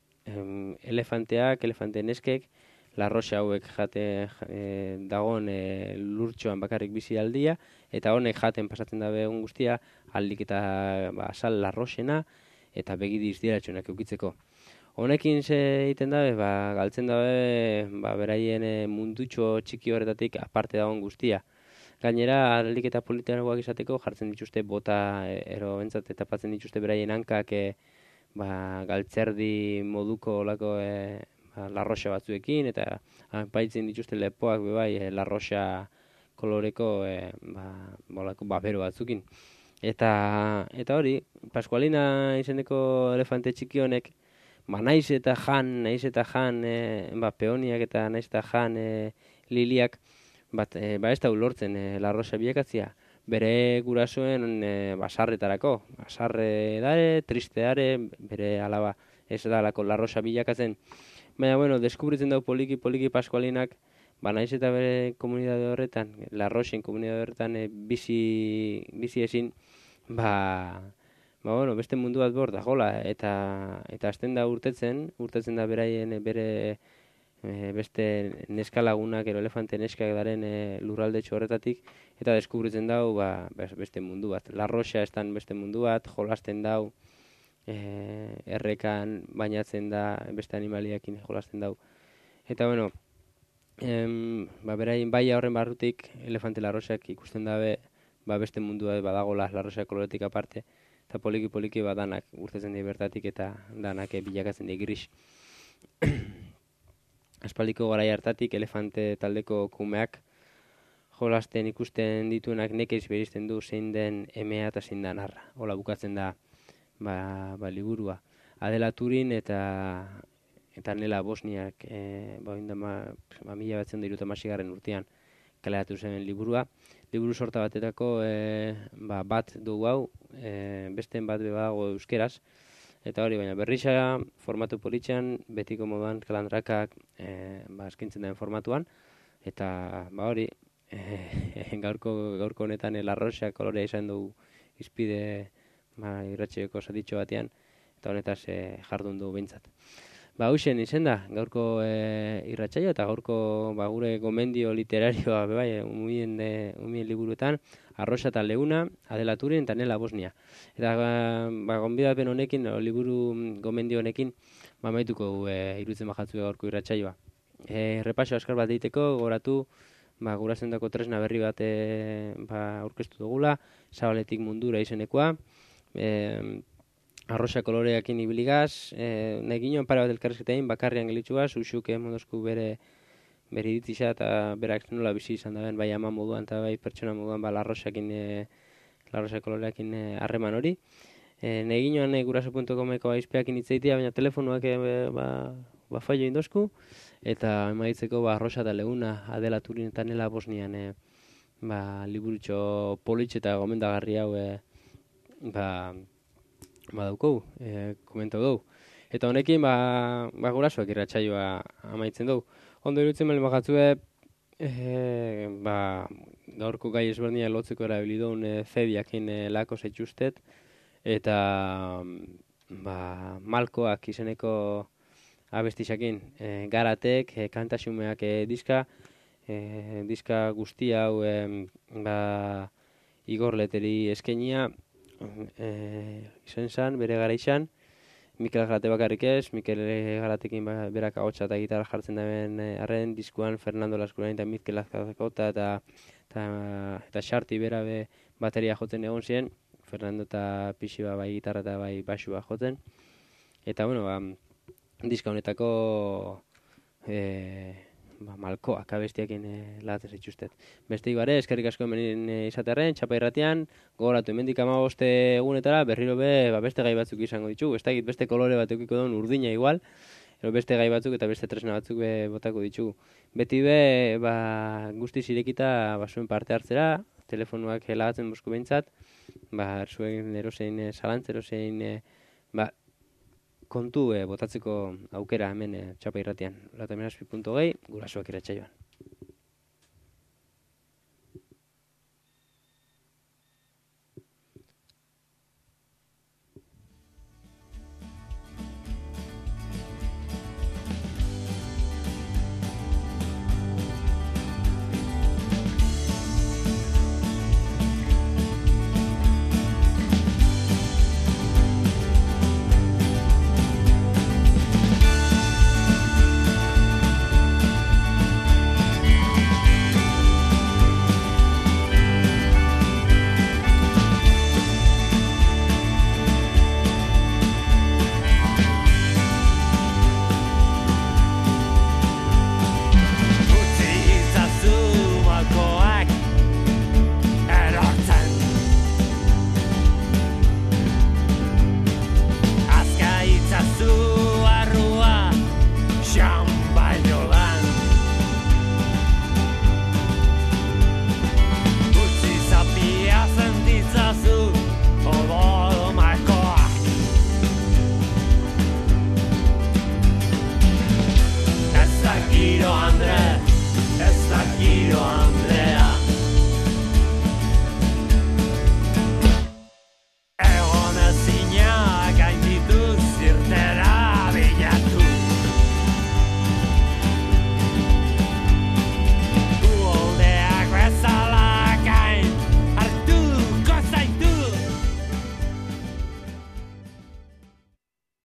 Elefante neskek, larroxa hauek dagoen lurtxoan bakarrik bizi aldia, eta honek jaten pasatzen dabe egun guztia, aldik eta sal larroxena, eta begidiz diratxonak eukitzeko. Honekin ze egiten dabe, galtzen dabe beraien mundutxo txiki horretatik aparte dagoen guztia. gainera alik eta politikoagoak izateko jartzen dituzte bota ero bentsat eta patzen dituzte beraien hankak galtzerdi moduko olako larroxa batzuekin eta paitzen dituzte lepoak bai larroxa koloreko bolako babero batzukin. Eta hori, Pascualina izeneko elefante txiki honek, naiz eta jan, peoniak eta naiz eta jan liliak, ez da ulortzen larroxa bilakatzia. Bere gurasoen basarretarako, basarre dare, triste dare, bere alaba ez da alako larroxa bilakatzen. Baina, deskubritzen dau poliki Pascualinak, naiz eta bere komunidade horretan, larroxen komunidade horretan bizi ezin, beste mundu bat bor dagoela, eta hasten da urtetzen da beraien bere beste neskalagunak, elefante neskak daren lurraldetxo horretatik, eta deskubritzen dau beste mundu bat. Larroxa estan beste mundu bat, jolasten dau, errekan bainatzen da, beste animaliakin jolasten dau. Eta beraien baia horren barrutik, elefante larroxak ikusten dabe, beste mundu bat badagola larroxa koloretik aparte, eta poliki danak urtetzen dira bertatik eta danak bilakatzen dira gris. Aspaldiko garai hartatik elefante taldeko kumeak jolasten ikusten dituenak nekez berizten du zein den emea eta zein den arra. Hola bukatzen da liburua. Adela Turin eta Nela Bosniak 1976 urtean kaleratu zen liburua. Liburu sorta batetako bat dugu hau, besteen bat bebago euskeraz. Eta hori, baina berrixa formatu politxean, betiko moduan kalandrakak eskintzen den formatuan. Eta hori, gaurko honetan larroxa kolorea izan dugu izpide irratxeoko zatitxo batean, eta honetaz jardun dugu behintzat. Hauxen izen da, gaurko irratsaio eta gaurko gure gomendio literarioa umien liburuetan, Arrosa eta Leuna, Adela Turin eta Nela Bosnia. Eta gonbidapen honekin, liburu gomendio honekin, maituko irutzen bajatzu gaurko irratsaioa. Repaso askar bat egiteko, goratu, gurasendako tresna berri bat aurkeztu dugula, Zabaletik mundura izenekoa, arroxa koloreakin ibiligaz, nahi ginoen pare bat elkarrezketain, bakarrian gelitxuaz, usuk mondosku bere iritziza eta berak nola bizi izan daben, bai ama moduan eta bai pertsona moduan larroxa koloreakin harreman hori. Nahi ginoen guraso.comeko aizpeakin itzaitia, baina telefonuak faio indosku, eta emaitzeko Arrosa eta Leuna, Adela Turin eta Nela Bosnian liburutxo politxe eta gomendagarri hau daukou, komentau dugu. Eta honekin, gurasoak irratsaioa amaitzen dugu. Ondo irutzen bali magatzue, gaurko gai ezberdina lotzeko erabilidun zediakin lako zaitxustet, eta malkoak izeneko abestisakin garatek, kantasumeak diska guzti hau Igor Leteri eskenia, izan zan, bere gara izan, Mikel Garate bakarrik ez, Mikel Garatekin berak ahotsa eta gitarra jartzen daben arren, diskuan Fernando Laskurain eta Mikel Azkazakota eta Xarti bera bateria jotzen egon ziren, Fernando eta Pixiba bai gitarra eta bai basua jotzen. Eta, diska honetako malkoak abestiakin latzen zituztet. Beste ibare, eskerrik asko hemen izatearen, txapa irratian, gogoratu hemendik 15 egunetara, berriro beste gai batzuk izango ditugu, beste kolore bat eukiko duen urdina igual, beste gai batzuk eta beste tresna batzuk botako ditugu. Beti guztiz irekita zuen parte hartzera, telefonuak helagatzen bosku behintzat, zuen erosein zalantz, erosein kontu botatzeko aukera hemen txapa irratian. 8.2, gurasoak irratsaioan.